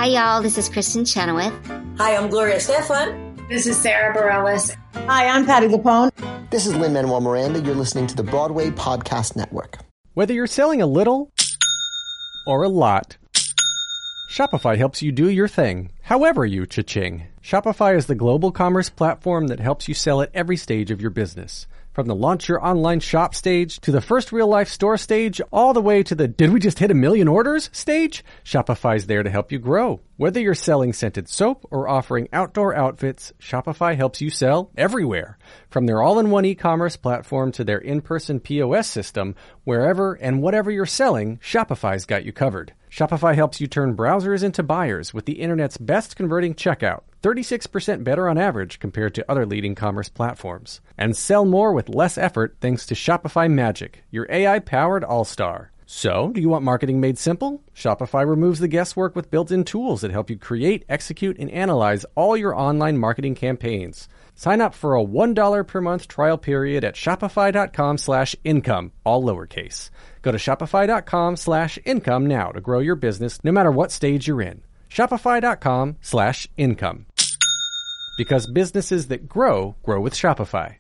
Hi, y'all. This is Kristen Chenoweth. Hi, I'm Gloria Stefan. This is Sarah Bareilles. Hi, I'm Patti LuPone. This is Lin-Manuel Miranda. You're listening to the Broadway Podcast Network. Whether you're selling a little or a lot, Shopify helps you do your thing, however you cha-ching. Shopify is the global commerce platform that helps you sell at every stage of your business. From the launch your online shop stage to the first real-life store stage, all the way to the did we just hit 1 million orders stage, Shopify's there to help you grow. Whether you're selling scented soap or offering outdoor outfits, Shopify helps you sell everywhere. From their all-in-one e-commerce platform to their in-person POS system, wherever and whatever you're selling, Shopify's got you covered. Shopify helps you turn browsers into buyers with the internet's best converting checkout, 36% better on average compared to other leading commerce platforms. And sell more with less effort thanks to Shopify Magic, your AI-powered all-star. So, do you want marketing made simple? Shopify removes the guesswork with built-in tools that help you create, execute, and analyze all your online marketing campaigns. Sign up for a $1 per month trial period at shopify.com/income, all lowercase. Go to shopify.com/income now to grow your business no matter what stage you're in. Shopify.com/income. Because businesses that grow with Shopify.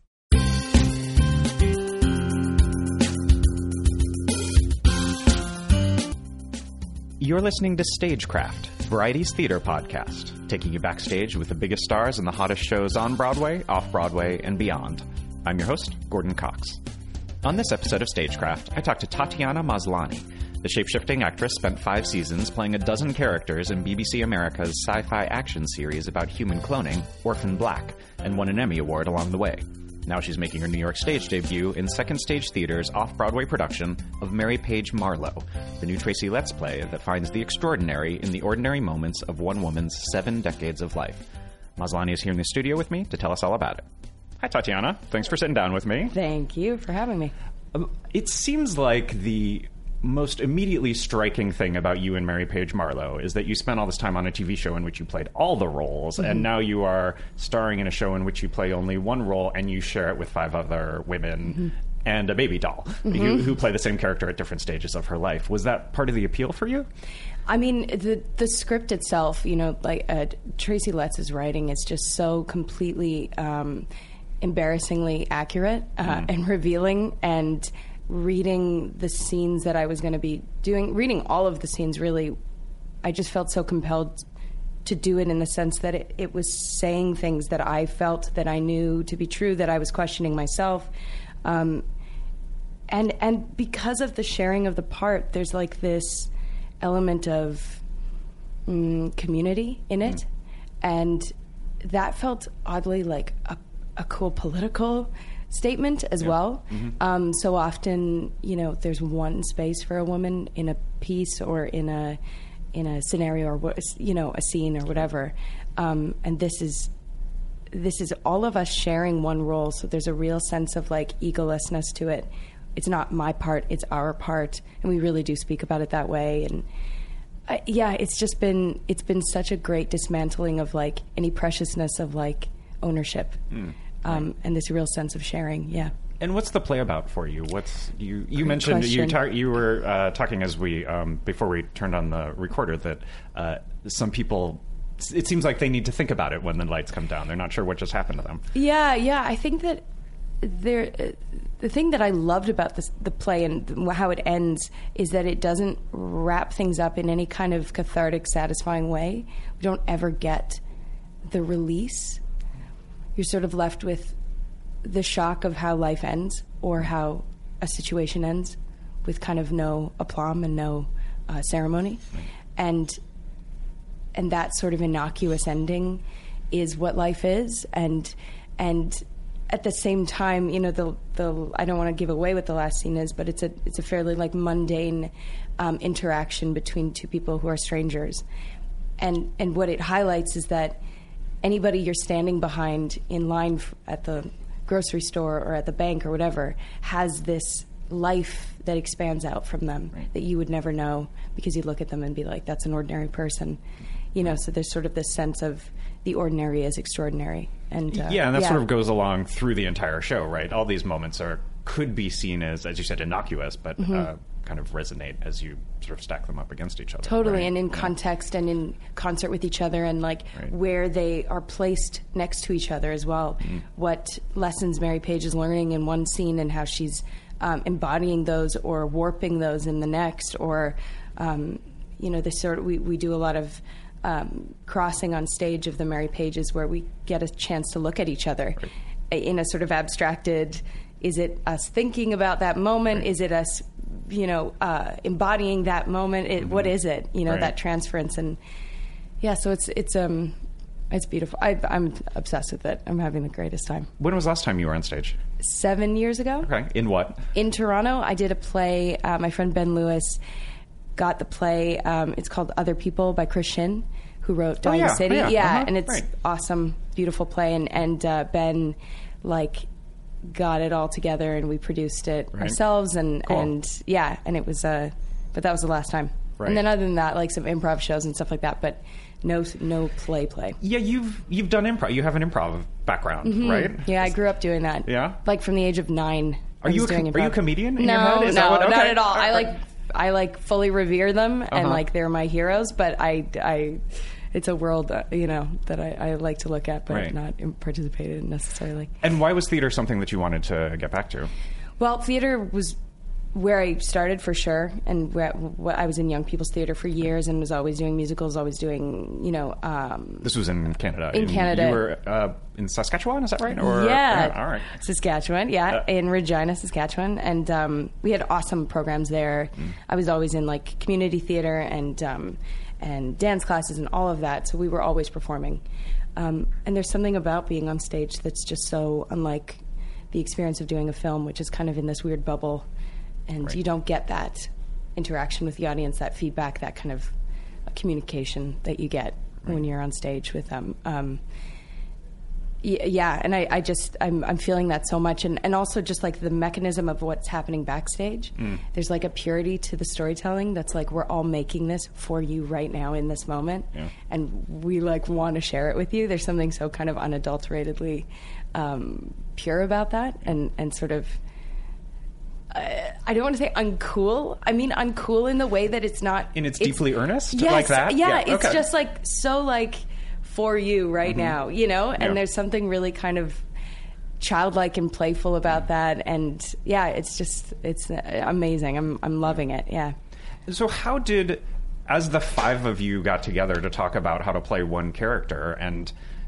You're listening to Stagecraft, Variety's theater podcast, taking you backstage with the biggest stars and the hottest shows on Broadway, off-Broadway, and beyond. I'm your host, Gordon Cox. On this episode of Stagecraft, I talked to Tatiana Maslany. The shape-shifting actress spent 5 seasons playing a dozen characters in BBC America's sci-fi action series about human cloning, Orphan Black, and won an Emmy Award along the way. Now she's making her New York stage debut in Second Stage Theater's off-Broadway production of Mary Page Marlowe, the new Tracy Letts play that finds the extraordinary in the ordinary moments of one woman's 7 decades of life. Maslany is here in the studio with me to tell us all about it. Hi, Tatiana. Thanks for sitting down with me. Thank you for having me. It seems like the most immediately striking thing about you and Mary Page Marlowe is that you spent all this time on a TV show in which you played all the roles, and now you are starring in a show in which you play only one role, and you share it with 5 other women and a baby doll who play the same character at different stages of her life. Was that part of the appeal for you? I mean, the script itself, you know, like Tracy Letts' writing is just so completely embarrassingly accurate and revealing, and reading the scenes that I was going to be doing, reading all of the scenes, really, I just felt so compelled to do it in the sense that it was saying things that I felt that I knew to be true, that I was questioning myself. And because of the sharing of the part, there's like this element of community in it. And that felt oddly like a cool political statement as well. So often, you know, there's one space for a woman in a piece or in a scenario or, you know, a scene or whatever. And this is all of us sharing one role. So there's a real sense of like egolessness to it. It's not my part, it's our part. And we really do speak about it that way. And it's been such a great dismantling of like any preciousness of like ownership. And this real sense of sharing, yeah. And what's the play about for you? You mentioned you were talking as we before we turned on the recorder that some people, it seems like they need to think about it when the lights come down. They're not sure what just happened to them. Yeah. I think that the thing that I loved about the play and how it ends is that it doesn't wrap things up in any kind of cathartic, satisfying way. We don't ever get the release. You're sort of left with the shock of how life ends or how a situation ends, with kind of no aplomb and no ceremony. And that sort of innocuous ending is what life is. And at the same time, you know, the I don't want to give away what the last scene is, but it's a fairly like mundane interaction between 2 people who are strangers. And what it highlights is that anybody you're standing behind in line at the grocery store or at the bank or whatever has this life that expands out from them that you would never know, because you look at them and be like, that's an ordinary person. You know, so there's sort of this sense of the ordinary is extraordinary. And and that sort of goes along through the entire show, right? All these moments could be seen as you said, innocuous, but kind of resonate as you sort of stack them up against each other. Totally, right? and in context and in concert with each other, and like where they are placed next to each other as well. What lessons Mary Page is learning in one scene and how she's embodying those or warping those in the next, or this sort of, we do a lot of crossing on stage of the Mary Pages where we get a chance to look at each other in a sort of abstracted. Is it us thinking about that moment? Right. Is it us, embodying that moment? What is it? That transference, and so it's beautiful. I'm obsessed with it. I'm having the greatest time. When was the last time you were on stage? 7 years ago. Okay. In what? In Toronto. I did a play. My friend Ben Lewis got the play. It's called Other People by Chris Shin, who wrote Dying City. And it's awesome, beautiful play. And Ben, got it all together, and we produced it ourselves. And cool. and it was. But that was the last time. Right. And then other than that, some improv shows and stuff like that. But no play. Yeah, you've done improv. You have an improv background, right? Yeah, I grew up doing that. Yeah, from the age of 9. Are you a comedian? In no, your head? Is no, that what, okay. Not at all. I fully revere them, and they're my heroes. But I it's a world that I like to look at, but not participate in necessarily. And why was theater something that you wanted to get back to? Well, theater was where I started for sure, and I was in young people's theater for years, and was always doing musicals, always doing This was in Canada. In Canada, you were in Saskatchewan, is that right? All right, Saskatchewan, Yeah. In Regina, Saskatchewan, and we had awesome programs there. I was always in community theater and dance classes and all of that, so we were always performing. And there's something about being on stage that's just so unlike the experience of doing a film, which is kind of in this weird bubble. And you don't get that interaction with the audience, that feedback, that kind of communication that you get when you're on stage with them. And I'm feeling that so much, and also just the mechanism of what's happening backstage. There's a purity to the storytelling that's we're all making this for you right now in this moment, and we want to share it with you. There's something so kind of unadulteratedly pure about that, and sort of. I don't want to say uncool. I mean uncool in the way that it's not... It's deeply earnest? Yes, like that? Yeah, it's just so for you right now, And there's something really kind of childlike and playful about that. And it's amazing. I'm loving it, yeah. So how did, as the 5 of you got together to talk about how to play one character, and...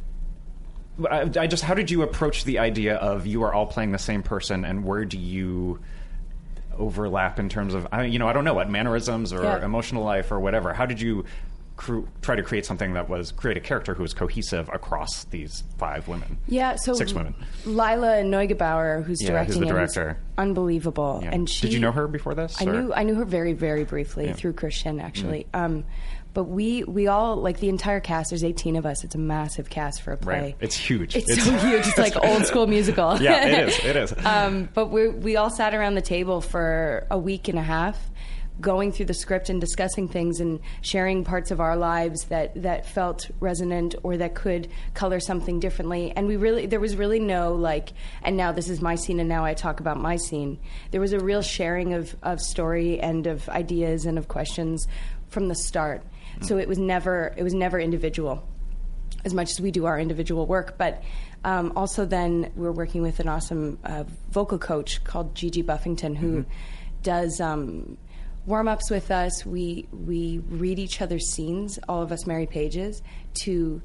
how did you approach the idea of you are all playing the same person, and where do you overlap in terms of, I don't know, what mannerisms or emotional life or whatever? How did you try to create something that create a character who was cohesive across these 5 women? Yeah, so 6 women. Lila Neugebauer, who's directing the director. It, unbelievable. Yeah. And did you know her before this? I knew her very, very briefly through Christian, actually. But we all, the entire cast, there's 18 of us. It's a massive cast for a play. Right. It's huge. It's so huge. It's old school musical. Yeah, it is. But we all sat around the table for a week and a half, going through the script and discussing things and sharing parts of our lives that felt resonant or that could color something differently. And there was really no and now this is my scene and now I talk about my scene. There was a real sharing of story and of ideas and of questions from the start. So it was never individual, as much as we do our individual work. But also then we're working with an awesome vocal coach called Gigi Buffington, who does warm-ups with us. We read each other's scenes, all of us Mary Pages, to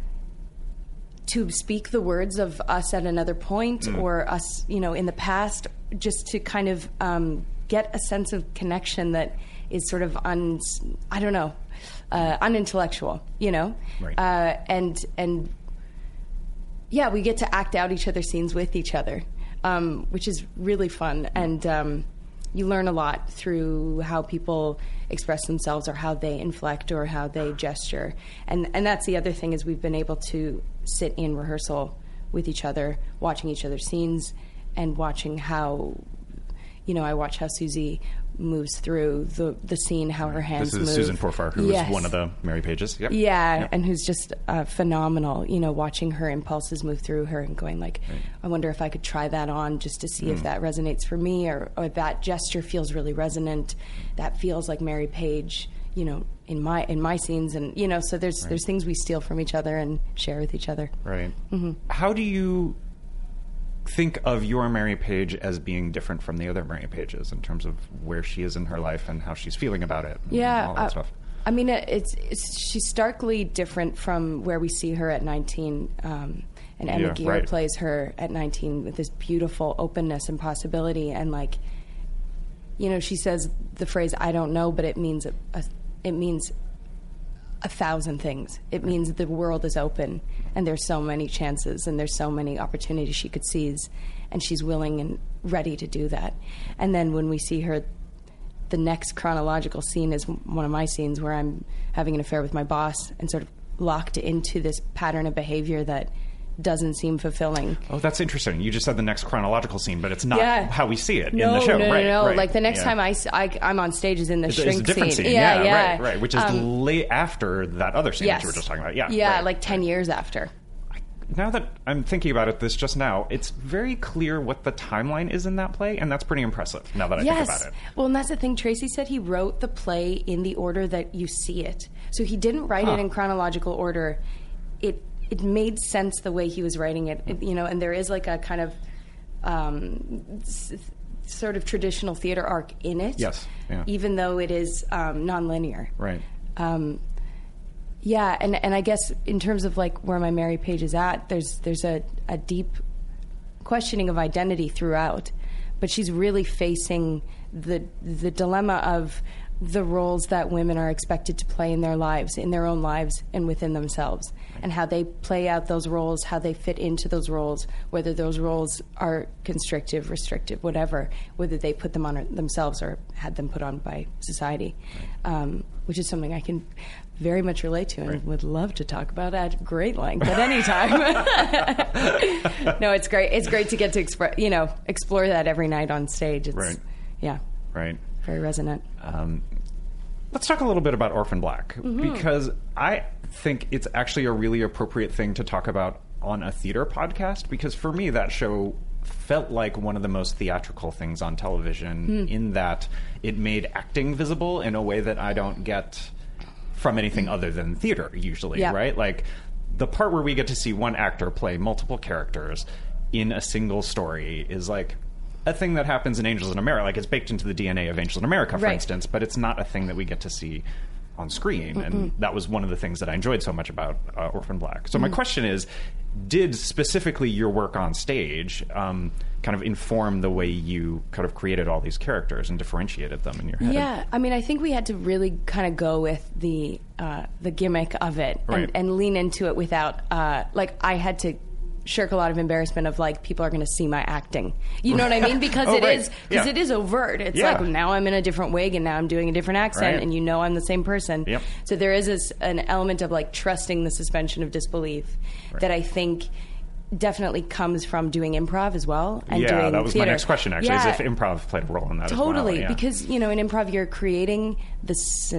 speak the words of us at another point or us, in the past, just to kind of get a sense of connection that is sort of unintellectual, Right. And we get to act out each other's scenes with each other, which is really fun. And you learn a lot through how people express themselves or how they inflect or how they gesture. And that's the other thing, is we've been able to sit in rehearsal with each other, watching each other's scenes and watching how, I watch how Susie moves through the scene, how her hands move. This is Susan Forfar, who is one of the Mary Pages. Yep. Yeah, yep. And who's just phenomenal, watching her impulses move through her and going like, right. I wonder if I could try that on just to see if that resonates for me, or that gesture feels really resonant. That feels like Mary Page, in my scenes, and so there's things we steal from each other and share with each other. Right. Mm-hmm. How do you think of your Mary Page as being different from the other Mary Pages in terms of where she is in her life and how she's feeling about it? And all that stuff. I mean, she's starkly different from where we see her at 19. And Emma Gear plays her at 19 with this beautiful openness and possibility, and she says the phrase "I don't know," but it means it means 1,000 things. It means the world is open, and there's so many chances, and there's so many opportunities she could seize, and she's willing and ready to do that. And then when we see her, the next chronological scene is one of my scenes where I'm having an affair with my boss and sort of locked into this pattern of behavior that doesn't seem fulfilling. Oh, that's interesting. You just said the next chronological scene, but it's not how we see it in the show. No. Right. Like the next time I'm on stage is in the shrink it's a different scene. Yeah. Right. Which is late after that other scene that you were just talking about. Yeah. Like 10 years after. Now that I'm thinking about it, it's very clear what the timeline is in that play, and that's pretty impressive now that I think about it. Well, and that's the thing. Tracy said he wrote the play in the order that you see it. So he didn't write it in chronological order. It made sense the way he was writing it, and there is like a kind of sort of traditional theater arc in it. Yes. Yeah. Even though it is nonlinear. Right. Yeah, and I guess in terms of like where my Mary Page is at, there's a deep questioning of identity throughout, but she's really facing the dilemma of the roles that women are expected to play in their lives, in their own lives, and within themselves, and how they play out those roles, how they fit into those roles, whether those roles are constrictive, restrictive, whatever, whether they put them on themselves or had them put on by society, which is something I can very much relate to and would love to talk about at great length at any time. No, it's great. It's great to get to explore that every night on stage. It's, very resonant. Let's talk a little bit about Orphan Black, because I think it's actually a really appropriate thing to talk about on a theater podcast, because for me that show felt like one of the most theatrical things on television in that it made acting visible in a way that I don't get from anything other than theater usually, right? Like the part where we get to see one actor play multiple characters in a single story is like a thing that happens in Angels in America. Like it's baked into the DNA of Angels in America, for instance, but it's not a thing that we get to see on screen. And that was one of the things that I enjoyed so much about Orphan Black. So my question is, did specifically your work on stage kind of inform the way you kind of created all these characters and differentiated them in your head? Yeah, I mean, I think we had to really kind of go with the gimmick of it and lean into it without, I had to shirk a lot of embarrassment of like people are going to see my acting. You know what I mean? Because it is overt. It's like now I'm in a different wig and now I'm doing a different accent and I'm the same person. Yep. So there is an element of like trusting the suspension of disbelief that I think definitely comes from doing improv as well and doing that was theater. My next question actually, is if improv played a role in that as well. Totally, because in improv you're creating the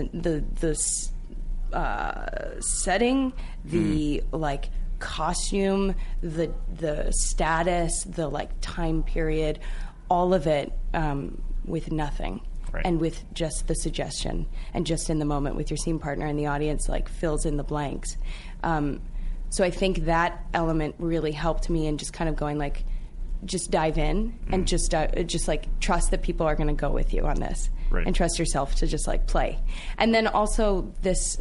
setting, the like costume, the status, the like time period, all of it with nothing. And with just the suggestion and just in the moment with your scene partner and the audience like fills in the blanks. So I think that element really helped me in just kind of going like, just dive in and just like trust that people are going to go with you on this and trust yourself to just like play. And then also this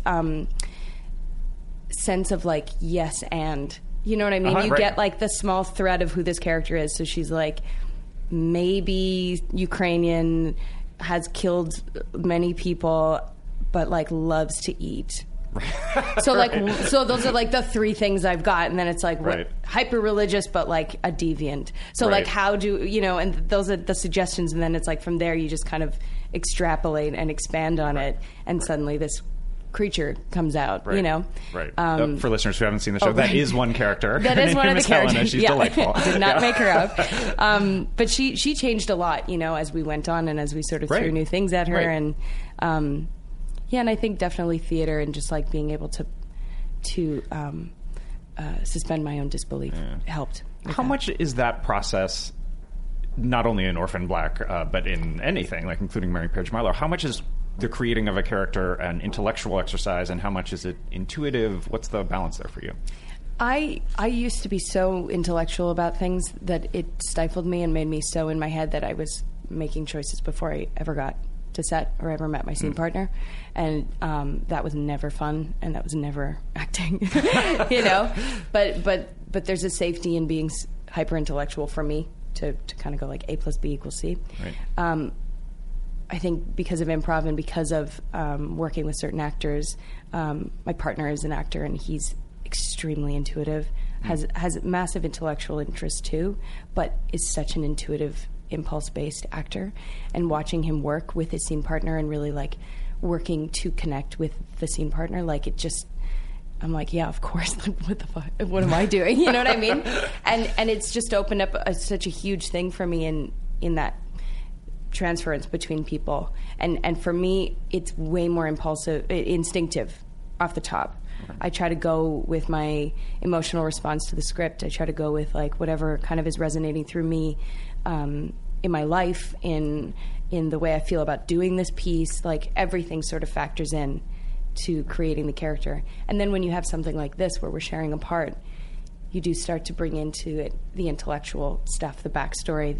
sense of like yes and you know what I mean? You get like the small thread of who this character is. So she's like maybe Ukrainian, has killed many people, but like loves to eat. So so those are like the three things I've got, and then it's like hyper religious, but like a deviant. So like how do and those are the suggestions, and then it's like from there you just kind of extrapolate and expand on it, and suddenly this creature comes out, Right. you know? Right. For listeners who haven't seen the show, that right. is one character. That is one of the characters. Helena. She's delightful. Did not make her up. But she changed a lot, you know, as we went on and as we sort of threw new things at her. Right. And and I think definitely theater and just like being able to suspend my own disbelief helped. How much is that process, not only in Orphan Black, but in anything, like including Mary Page Marlowe, how much is the creating of a character an intellectual exercise and how much is it intuitive? What's the balance there for you? I used to be so intellectual about things that it stifled me and made me so in my head that I was making choices before I ever got to set or ever met my scene partner, and that was never fun and that was never acting, you know. But there's a safety in being hyper intellectual for me to kind of go like A plus B equals C. Right. I think because of improv and because of working with certain actors, my partner is an actor and he's extremely intuitive, has massive intellectual interest too, but is such an intuitive, impulse-based actor. And watching him work with his scene partner and really like working to connect with the scene partner, like it just, I'm like, yeah, of course. Like, what the fuck? What am I doing? You know what I mean? And it's just opened up such a huge thing for me in that transference between people. And for me, it's way more instinctive off the top. I try to go with my emotional response to the script. I try to go with like whatever kind of is resonating through me in my life, in the way I feel about doing this piece. Like everything sort of factors in to creating the character. And then when you have something like this where we're sharing a part, you do start to bring into it the intellectual stuff, the backstory,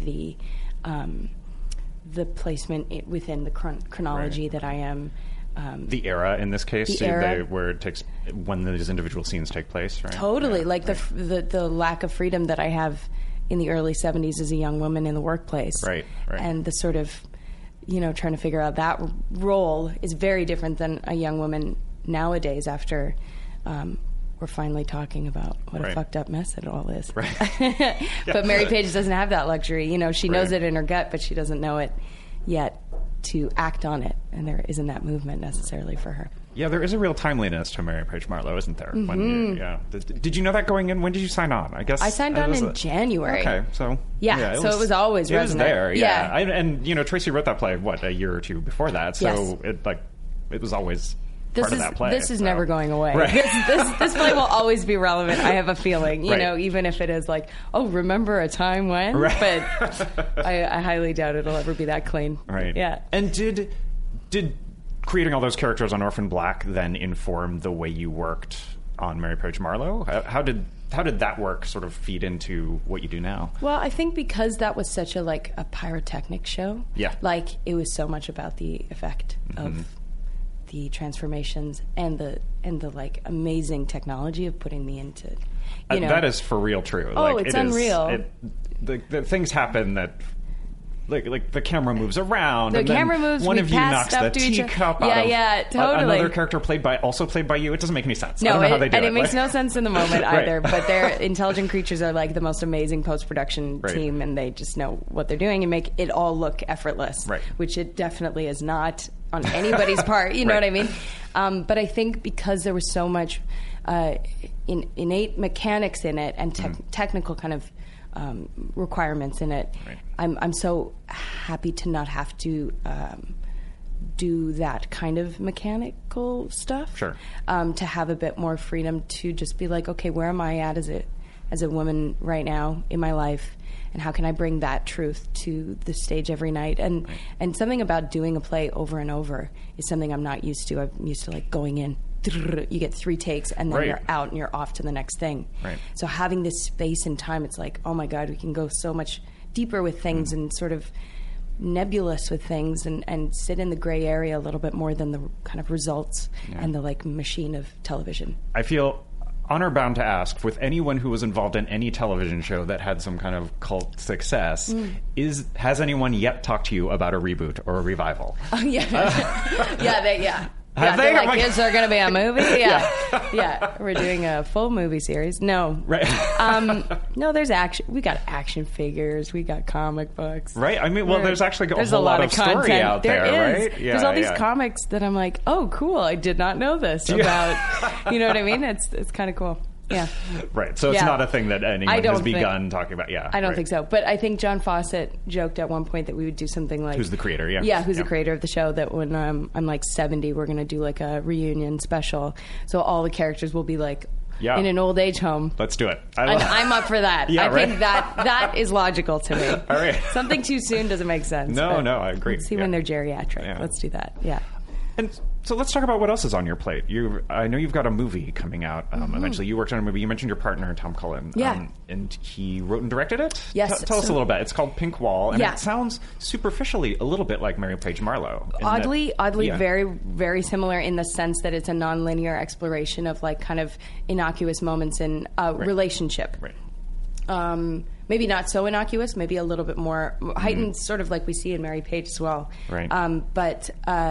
the placement within the chronology that I am. The era in this case, era. where it takes when these individual scenes take place, right? Totally, Yeah, like right. the lack of freedom that I have in the early 70s as a young woman in the workplace. Right. And the sort of, you know, trying to figure out that role is very different than a young woman nowadays after we're finally talking about what a fucked up mess it all is. Right. But Mary Page doesn't have that luxury. You know, she knows it in her gut, but she doesn't know it yet to act on it. And there isn't that movement necessarily for her. Yeah, there is a real timeliness to Mary Page Marlowe, isn't there? Mm-hmm. Did you know that going in? When did you sign on? I guess I signed on in January. Okay, so it was always it was resonant. there. Yeah. And you know, Tracy wrote that play a year or two before that, so it was always part of that play. This is never going away. Right. This play will always be relevant. I have a feeling, you Right. know, even if it is like, oh, remember a time when? Right. But I highly doubt it'll ever be that clean. Right. Yeah. And did creating all those characters on Orphan Black then inform the way you worked on Mary Page Marlowe? How did that work sort of feed into what you do now? Well, I think because that was such a pyrotechnic show. Yeah. Like it was so much about the effect of the transformations and the like amazing technology of putting me into, you know. That is for real true. Oh, it's unreal. The things happen that. Like the camera moves around. The and camera then moves. One we of you pass knocks stuff the to each other. teacup out of totally. another character played by you. It doesn't make any sense. No, I don't know how they do and it. it makes no sense in the moment Right. either. But their intelligent creatures are like the most amazing post-production team, and they just know what they're doing and make it all look effortless. Right. Which it definitely is not on anybody's part. You know what I mean? But I think because there was so much innate mechanics in it and technical kind of requirements in it. Right. I'm so happy to not have to do that kind of mechanical stuff. Sure. To have a bit more freedom to just be like, okay, where am I at as a woman right now in my life, and how can I bring that truth to the stage every night? And something about doing a play over and over is something I'm not used to. I'm used to like going in. You get 3 takes and then you're out and you're off to the next thing. Right. So having this space and time, it's like, oh my God, we can go so much deeper with things and sort of nebulous with things and sit in the gray area a little bit more than the kind of results and the like machine of television. I feel honor bound to ask, with anyone who was involved in any television show that had some kind of cult success, has anyone yet talked to you about a reboot or a revival? Oh, yeah. Yeah, they're like, Like- is there going to be a movie? Yeah. We're doing a full movie series. No. Right. No, there's action. We got action figures. We got comic books. Right. I mean, well, there's actually There's a whole lot of content. story out there, is. right? Yeah, there's all these yeah. comics that I'm like, oh, cool. I did not know this about, you know what I mean? It's kind of cool. Yeah. Right. So it's Yeah. not a thing that anyone I don't has think- begun talking about. Yeah. I don't right. think so. But I think John Fawcett joked at one point that we would do something like... Who's the creator, yeah. Yeah, who's Yeah. the creator of the show, that when I'm like 70, we're going to do like a reunion special. So all the characters will be like Yeah. in an old age home. Let's do it. And I'm up for that. Yeah, I right. think that is logical to me. All right. Something too soon doesn't make sense. No, but no, I agree. Let's see Yeah. when they're geriatric. Yeah. Let's do that. Yeah. And so let's talk about what else is on your plate. I know you've got a movie coming out eventually. You worked on a movie. You mentioned your partner, Tom Cullen. Yeah. And he wrote and directed it? Yes. Tell us a little bit. It's called Pink Wall, and Yeah. it sounds superficially a little bit like Mary Page Marlowe. in Oddly, yeah. very, very similar in the sense that it's a nonlinear exploration of like kind of innocuous moments in a relationship. Right. Maybe not so innocuous, maybe a little bit more heightened, sort of like we see in Mary Page as well. Right. But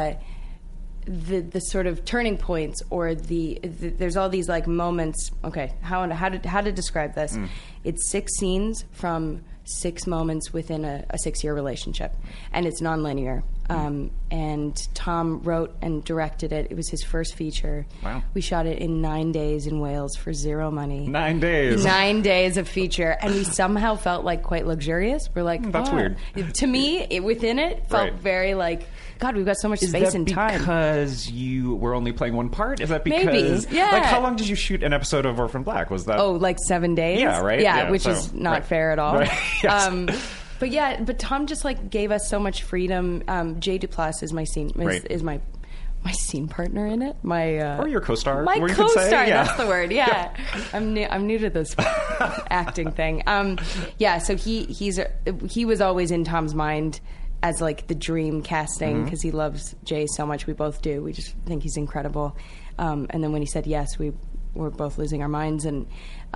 the sort of turning points, or there's all these like moments. Okay, how to describe this? It's 6 scenes from 6 moments within a 6-year relationship, and it's nonlinear. And Tom wrote and directed it. It was his first feature. Wow. We shot it in 9 days in Wales for 0 money. 9 days. 9 days of feature, and we somehow felt like quite luxurious. We're like, That's weird. To me, within it felt Right. very like, God, we've got so much Is space that and time. because you were only playing one part? Is that because... Maybe, yeah. Like, how long did you shoot an episode of Orphan Black? Was that... Oh, like 7 days? Yeah, right? Yeah, Yeah, which so- is not right. fair at all. Right, yes. But yeah, but Tom just like gave us so much freedom. Jay Duplass is my scene Right. is my scene partner in it. My Or your co-star, My or you could say, co-star. yeah. That's the word. Yeah, I'm new to this acting thing. Yeah, so he was always in Tom's mind as like the dream casting because he loves Jay so much. We both do. We just think he's incredible. And then when he said yes, we were both losing our minds. And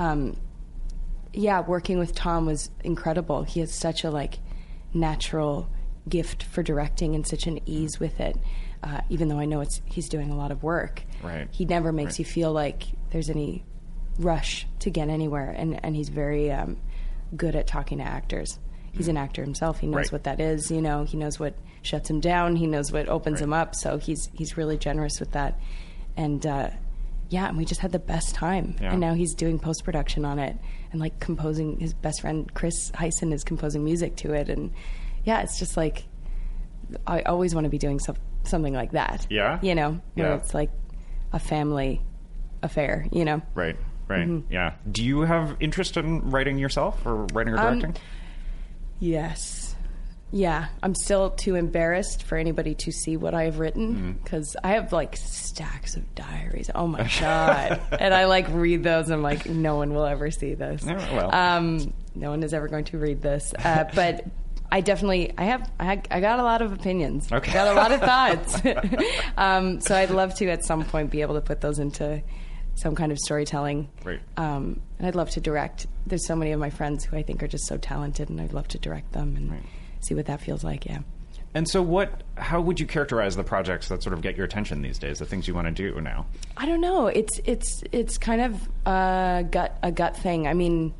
yeah, working with Tom was incredible. He has such a like natural gift for directing and such an ease with it. Even though I know he's doing a lot of work, Right. he never makes Right. you feel like there's any rush to get anywhere. And he's very good at talking to actors. He's an actor himself. He knows Right. what that is. You know, he knows what shuts him down. He knows what opens Right. him up. So he's really generous with that. And yeah, and we just had the best time. Yeah. And now he's doing post-production on it and like composing. His best friend Chris Heisen is composing music to it. And yeah, it's just like I always want to be doing something like that. Yeah? You know, where Yeah. it's like a family affair, you know? Right, right, Mm-hmm. yeah. Do you have interest in writing yourself, or writing or directing? Yes. Yeah. I'm still too embarrassed for anybody to see what I have written because I have like stacks of diaries. Oh my God. And I like read those and I'm like, no one will ever see this. Yeah, well. No one is ever going to read this. But I definitely, I got a lot of opinions. Okay. I got a lot of thoughts. So I'd love to at some point be able to put those into some kind of storytelling. Right. And I'd love to direct. There's so many of my friends who I think are just so talented, and I'd love to direct them and see what that feels like. Yeah. And so how would you characterize the projects that sort of get your attention these days, the things you want to do now? I don't know. It's kind of a gut thing. I mean,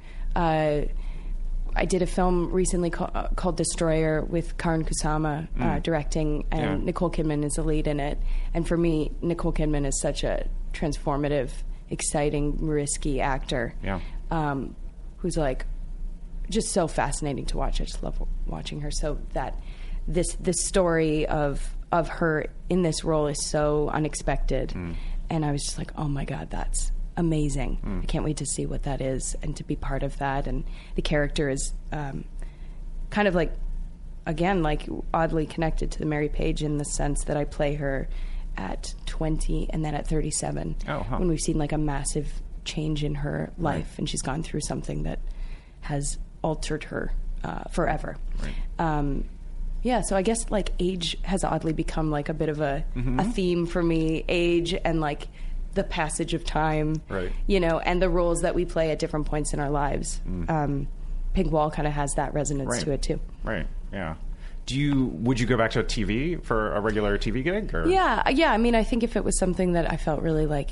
I did a film recently called Destroyer with Karan Kusama directing, and Nicole Kidman is the lead in it. And for me, Nicole Kidman is such a transformative, exciting, risky actor. Yeah. Who's like just so fascinating to watch. I just love watching her. So that this story of her in this role is so unexpected, and I was just like, oh my God, that's amazing. I can't wait to see what that is and to be part of that. And the character is kind of like, again, like oddly connected to the Mary Page in the sense that I play her at 20 and then at 37 when we've seen like a massive change in her life, and she's gone through something that has altered her forever. Yeah, so I guess like age has oddly become like a bit of a theme for me. Age and like the passage of time, you know, and the roles that we play at different points in our lives. Pink Wall kind of has that resonance to it too. Right. Yeah. Would you go back to TV for a regular TV gig? Or? Yeah. I mean, I think if it was something that I felt really like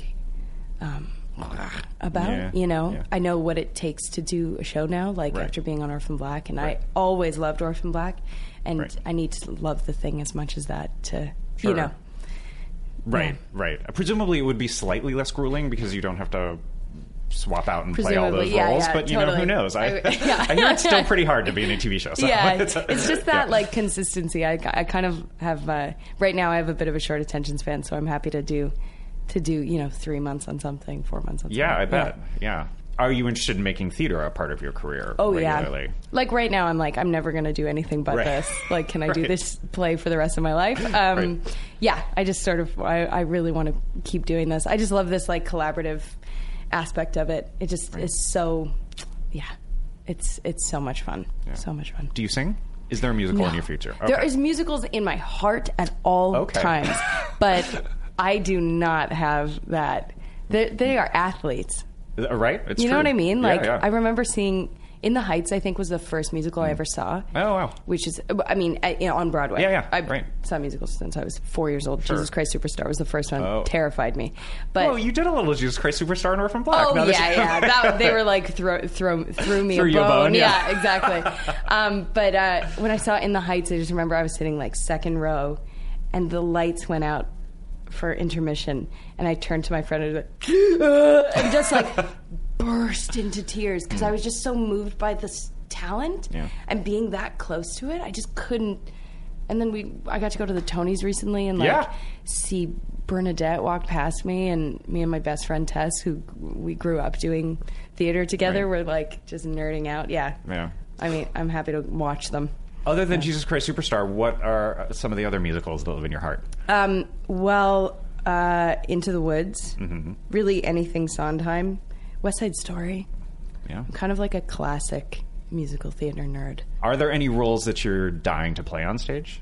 about, I know what it takes to do a show now, like after being on Orphan Black, and I always loved Orphan Black, and I need to love the thing as much as that to, Right. Presumably it would be slightly less grueling because you don't have to swap out and play all those roles, but totally. Who knows? I hear it's still pretty hard to be in a TV show. So it's just that like consistency. I kind of have right now I have a bit of a short attention span, so I'm happy to do 3 months on something, 4 months on something. Yeah, I bet. Yeah. Are you interested in making theater a part of your career regularly? Yeah. Like right now I'm like, I'm never going to do anything but this. Like, can I do this play for the rest of my life? Yeah, I just sort of, I really want to keep doing this. I just love this like collaborative aspect of it. It just is so, it's so much fun. Yeah. So much fun. Do you sing? Is there a musical in your future? Okay. There is musicals in my heart at all times, but I do not have that. They are athletes. Right? It's you know true. what I mean? Like, yeah. I remember seeing In the Heights, I think, was the first musical I ever saw. Oh, wow. Which is, I mean, on Broadway. Yeah. I saw musicals since I was 4 years old. Sure. Jesus Christ Superstar was the first one. Terrified me. But you did a little Jesus Christ Superstar in Orphan Black. Oh, they were like, threw me a bone. Yeah, exactly. But when I saw In the Heights, I just remember I was sitting like second row, and the lights went out for intermission, and I turned to my friend and was like, and just like burst into tears because I was just so moved by this talent and being that close to it. I just couldn't. And then I got to go to the Tonys recently and like see Bernadette walk past me, and me and my best friend Tess, who we grew up doing theater together, were like just nerding out. Yeah. I mean, I'm happy to watch them. Other than Jesus Christ Superstar, what are some of the other musicals that live in your heart? Into the Woods. Mm-hmm. Really anything Sondheim. West Side Story. Yeah. I'm kind of like a classic musical theater nerd. Are there any roles that you're dying to play on stage?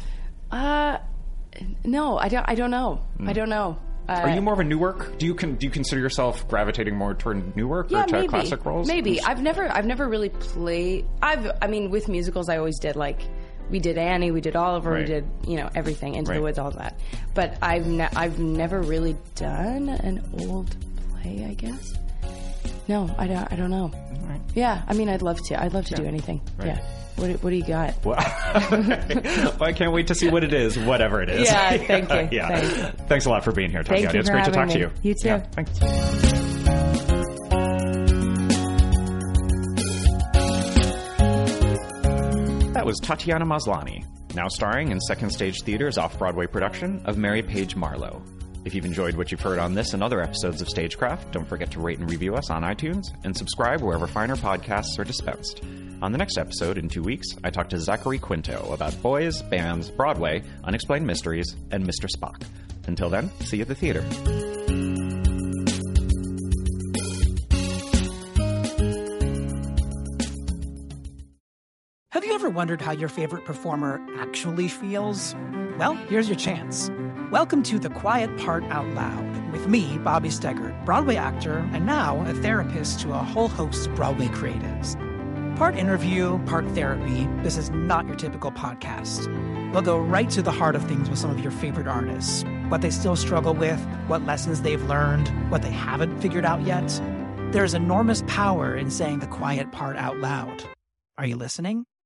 No, I don't know. I don't know. Are you more of a new work? Do you consider yourself gravitating more toward new work or to maybe. Classic roles? Maybe. I've never really played. I mean, with musicals, I always did like we did Annie, we did Oliver, we did everything, Into the Woods, all that. But I've never really done an old play, I guess. No, I don't know. Right. Yeah, I mean, I'd love to. I'd love to do anything. Right. Yeah. What do you got? Well, I can't wait to see what it is, whatever it is. Yeah, thank you. Thanks a lot for being here, Tatiana. Thank you it's great to talk me. to you. You too. Yeah, thanks. That was Tatiana Maslany, now starring in Second Stage Theater's off-Broadway production of Mary Page Marlowe. If you've enjoyed what you've heard on this and other episodes of Stagecraft, don't forget to rate and review us on iTunes and subscribe wherever finer podcasts are dispensed. On the next episode, in 2 weeks, I talk to Zachary Quinto about boys, bands, Broadway, unexplained mysteries, and Mr. Spock. Until then, see you at the theater. Have you ever wondered how your favorite performer actually feels? Well, here's your chance. Welcome to The Quiet Part Out Loud with me, Bobby Steggert, Broadway actor and now a therapist to a whole host of Broadway creatives. Part interview, part therapy, this is not your typical podcast. We'll go right to the heart of things with some of your favorite artists, what they still struggle with, what lessons they've learned, what they haven't figured out yet. There's enormous power in saying the quiet part out loud. Are you listening?